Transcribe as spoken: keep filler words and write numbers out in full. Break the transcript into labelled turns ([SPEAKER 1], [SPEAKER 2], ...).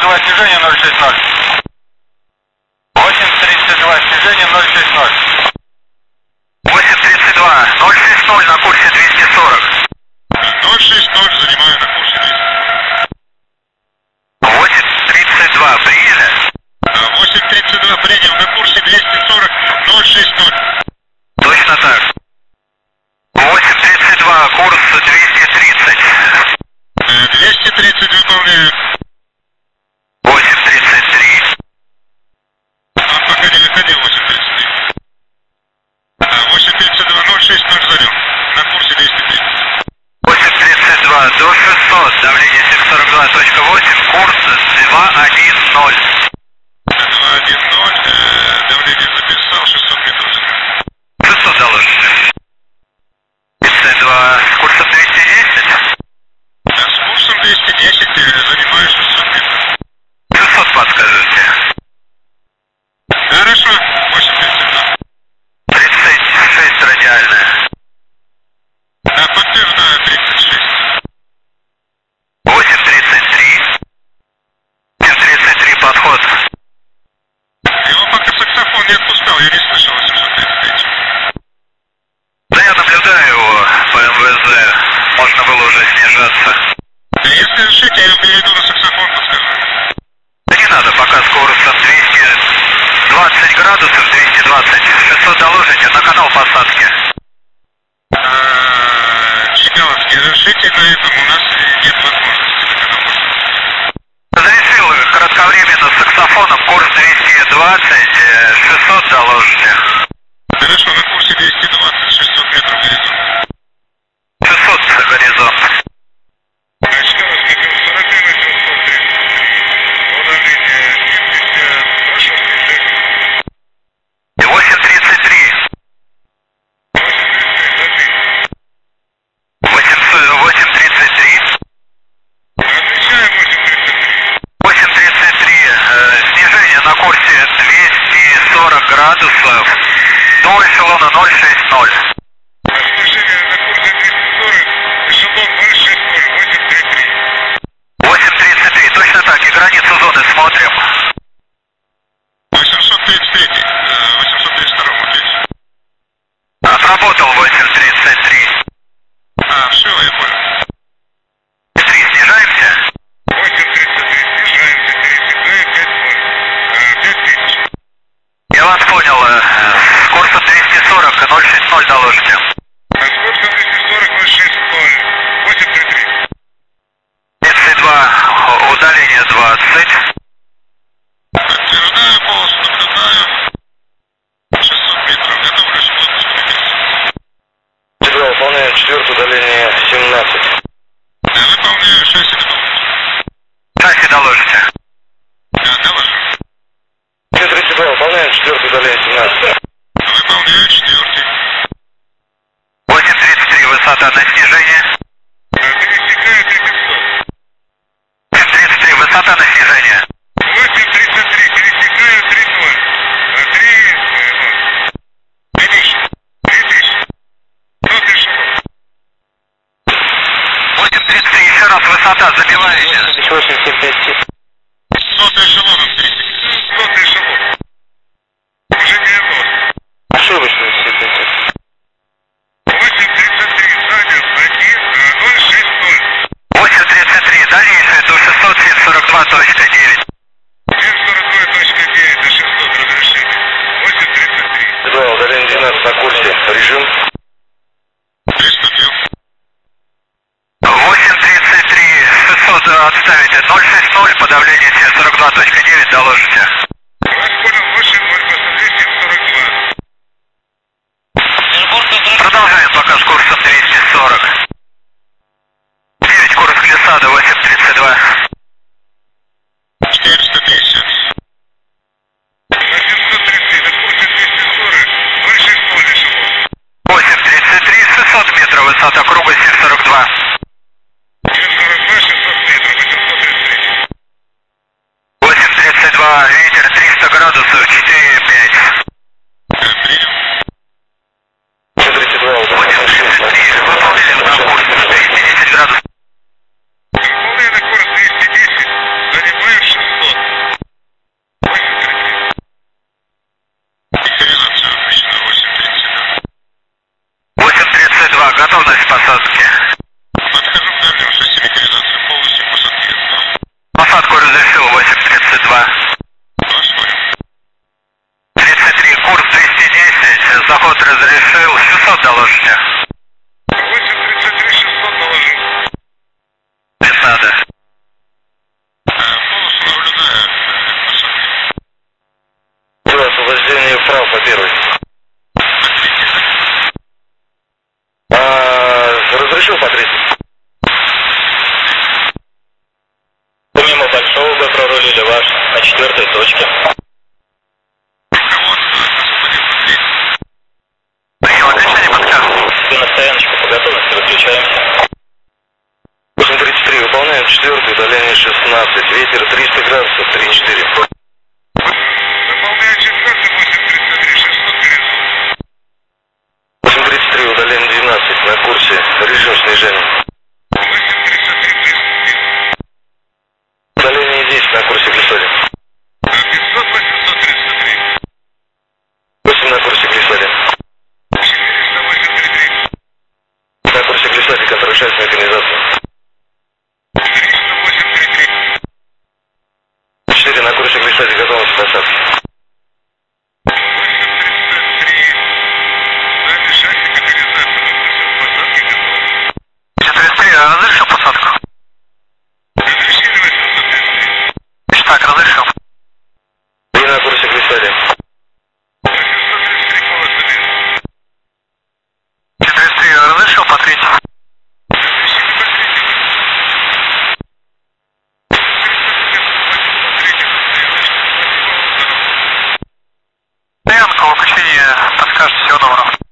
[SPEAKER 1] два, снижение ноль шесть ноль. восемь тридцать два, снижение ноль шесть ноль.
[SPEAKER 2] восемь тридцать два, ноль шесть ноль на курсе двести сорок.
[SPEAKER 1] ноль шесть ноль занимаю на курсе двести.
[SPEAKER 2] восемь тридцать два, приняли?
[SPEAKER 1] восемь тридцать два, принял на курсе двести сорок, ноль шесть ноль.
[SPEAKER 2] Точно так. восемь тридцать два, курс двести тридцать.
[SPEAKER 1] двести тридцать выполняю.
[SPEAKER 2] восемь тридцать три.
[SPEAKER 1] Он пока не выходил, восемь тридцать три. восемь тридцать два, ноль шесть ноль занял. На курсе двести тридцать.
[SPEAKER 2] восемь тридцать два, до шестисот, давление семь сорок два точка восемь, курс два один ноль.
[SPEAKER 1] два один ноль, э, давление записал, шестьсот метров занял.
[SPEAKER 2] шестьсот доложите. тридцать два, с курсом двести десять.
[SPEAKER 1] А с курсом двести десять занимаю шестьсот метров.
[SPEAKER 2] шестьсот подскажете.
[SPEAKER 1] Хорошо, восемь тридцать два.
[SPEAKER 2] тридцать шесть радиальная.
[SPEAKER 1] Да, подтверждаю, тридцать шесть.
[SPEAKER 2] восемь тридцать три. семь тридцать три, подход.
[SPEAKER 1] Его пока саксофон не отпускал, я не слышал восемьсот тридцать три.
[SPEAKER 2] Да я наблюдаю его по эм вэ зэ. Можно было уже снижаться.
[SPEAKER 1] Если решите, я имею в виду на саксофон подскажу.
[SPEAKER 2] Да не надо, пока с курсом двести двадцать градусов, двести двадцать. шестьсот доложите на канал посадки.
[SPEAKER 1] Чекаловский, решите на этом, у нас нет возможности на канал посадки.
[SPEAKER 2] Зарешил кратковременно с саксофоном, курс двести двадцать, шестьсот доложите.
[SPEAKER 1] Хорошо, на курсе двести двадцать, шестьсот метров горизонт.
[SPEAKER 2] шестьсот горизонт.
[SPEAKER 1] Чекаловский, сорок три на семьсот тридцать три. Удаление семьдесят, прошу снижение.
[SPEAKER 2] восемь тридцать три. восемь тридцать три.
[SPEAKER 1] Отвечаем восемь тридцать три.
[SPEAKER 2] восемь тридцать три. Э, снижение на курсе двести сорок градусов. До эшелона ноль шесть ноль.
[SPEAKER 1] Снижение на курсе двести сорок, эшелон ноль шесть ноль, восемь тридцать три.
[SPEAKER 2] восемь тридцать три. Точно так. И границу зоны смотрим.
[SPEAKER 1] восемьсот тридцать три, восемьсот тридцать два, ответь.
[SPEAKER 2] Отработал восемь тридцать три.
[SPEAKER 1] А, все, я понял.
[SPEAKER 2] три. Снижаемся?
[SPEAKER 1] восемь тридцать три, снижаемся, пересекаем пять ноль. пять тысяч.
[SPEAKER 2] Я вас понял. Э, с курсом двести сорок, ноль шесть ноль доложите.
[SPEAKER 1] А с курсом двести сорок, ноль шесть ноль, восемь тридцать три.
[SPEAKER 2] тридцать два. Удаление двадцать.
[SPEAKER 1] Подтверждаю, полос наблюдаю. шестьсот метров, готовлю шестьсот.
[SPEAKER 2] Тебя выполняем четвертое, удаление семнадцать.
[SPEAKER 1] Да, выполняю шасси дополнительно.
[SPEAKER 2] Шасси доложите.
[SPEAKER 1] Да, доложу.
[SPEAKER 2] тридцать два, выполняем четвертое, удаление семнадцать.
[SPEAKER 1] Выполняю четвертый.
[SPEAKER 2] восемь тридцать три, высота на снижение.
[SPEAKER 1] Пересекаю три пятьсот.
[SPEAKER 2] семь тридцать три, высота на снижение.
[SPEAKER 1] восемь тридцать три, пересекаю три ноль. три ноль. три тысячи. три тысячи. сто эшелон.
[SPEAKER 2] восемь тридцать три, еще раз высота, забиваете.
[SPEAKER 3] восемь семь пять.
[SPEAKER 1] сто эшелоном тридцать. сто эшелон. Уже девяносто.
[SPEAKER 3] Ошибочно, семь пять.
[SPEAKER 1] восемь тридцать три, занял один, ноль шесть ноль.
[SPEAKER 2] восемь тридцать три, дальнейшее до шестьсот, семь сорок два точка девять.
[SPEAKER 1] семь сорок два точка девять до шестьсот разрешение. восемь тридцать три.
[SPEAKER 2] два, удаление двенадцать на курсе. Режим.
[SPEAKER 1] Приступил.
[SPEAKER 2] восемь тридцать три, шестьсот отставите. ноль шесть ноль, подавление семь сорок два точка девять, доложите.
[SPEAKER 1] Вас понял, восемь ноль, посмотри, семь сорок два.
[SPEAKER 2] Продолжаем пока с курсом двести сорок. девять, курс глиссада, восемь тридцать два.
[SPEAKER 1] четыреста пятьдесят. На семьсот тридцать, на курсе двести сорок, ноль шесть ноль эшелон.
[SPEAKER 2] восемь тридцать три, шестьсот метров, высота круга семь сорок два.
[SPEAKER 1] семь сорок два, шестьсот метров, восемьсот тридцать три.
[SPEAKER 2] восемь тридцать два, ветер триста градусов, четыре пять.
[SPEAKER 1] Принял.
[SPEAKER 2] восемь тридцать два, восемь тридцать три, выполняем на курс двести десять градусов.
[SPEAKER 1] Выполняю на курс двести
[SPEAKER 2] тридцать два. тридцать три, курс двести десять, заход разрешил, шестьсот доложите.
[SPEAKER 1] восемь тридцать три, шестьсот доложу.
[SPEAKER 2] Без надо.
[SPEAKER 1] Полосу наблюдаю.
[SPEAKER 3] Все, освобождение вправо по первой. А, разрешил по третьей. Мимо большого бы прорулили ваш на четвертой точке.
[SPEAKER 2] Прием, отвечание подскажу.
[SPEAKER 3] Все на стояночку по готовности, выключаемся. восемь тридцать три, выполняем четвертую, удаление шестнадцать, ветер триста градусов, три четыре.
[SPEAKER 1] Выполняю четвертый, восемь тридцать три, шестьсот горизонт.
[SPEAKER 3] восемь тридцать три, удаление двенадцать, на курсе, режим снижения.
[SPEAKER 1] восемь тридцать три, приступил.
[SPEAKER 3] Удаление десять на курсе глиссадин.
[SPEAKER 1] пятьсот, восемьсот тридцать три.
[SPEAKER 3] восемь на курсе глиссадин.
[SPEAKER 1] четыреста, восемь тридцать три.
[SPEAKER 3] На курсе глиссадин, который часть механизации.
[SPEAKER 1] триста, восемь тридцать три.
[SPEAKER 3] четыре на курсе глиссадин, готовность к посадке.
[SPEAKER 1] восемь тридцать три. Сзади шасси механизации, выпустил посадки готов.
[SPEAKER 2] тридцать три, разрешил посадку?
[SPEAKER 1] Разрешили восемьсот тридцать три.
[SPEAKER 2] Так, разрешил.